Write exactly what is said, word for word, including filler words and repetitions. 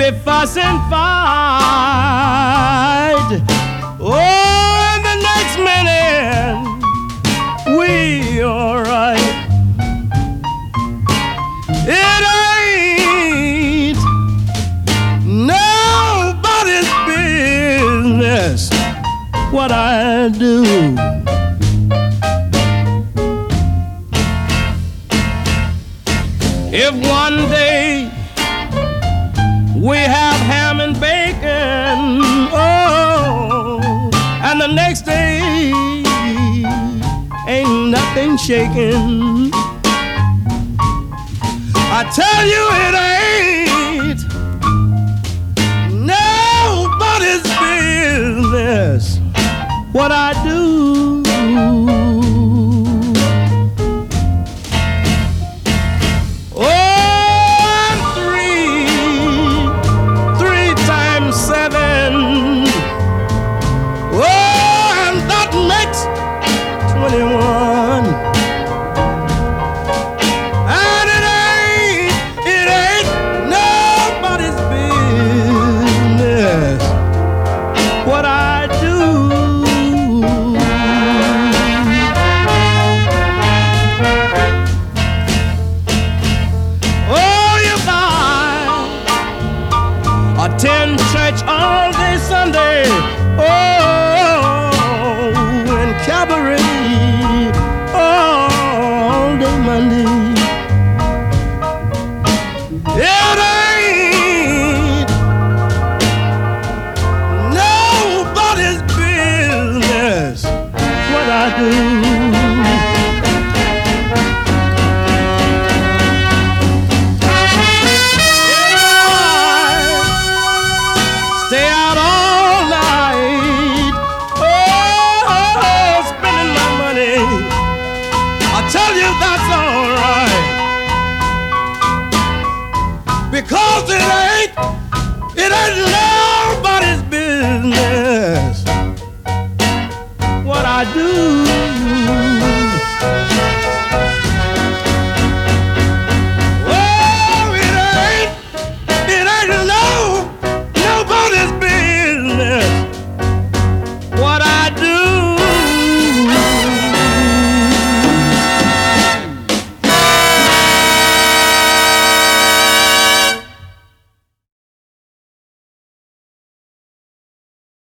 we fuss and fight. Oh, and the next minute we alright. It ain't nobody's business what I do. If one day we have ham and bacon, oh, and the next day ain't nothing shaking, I tell you it ain't nobody's business what I do.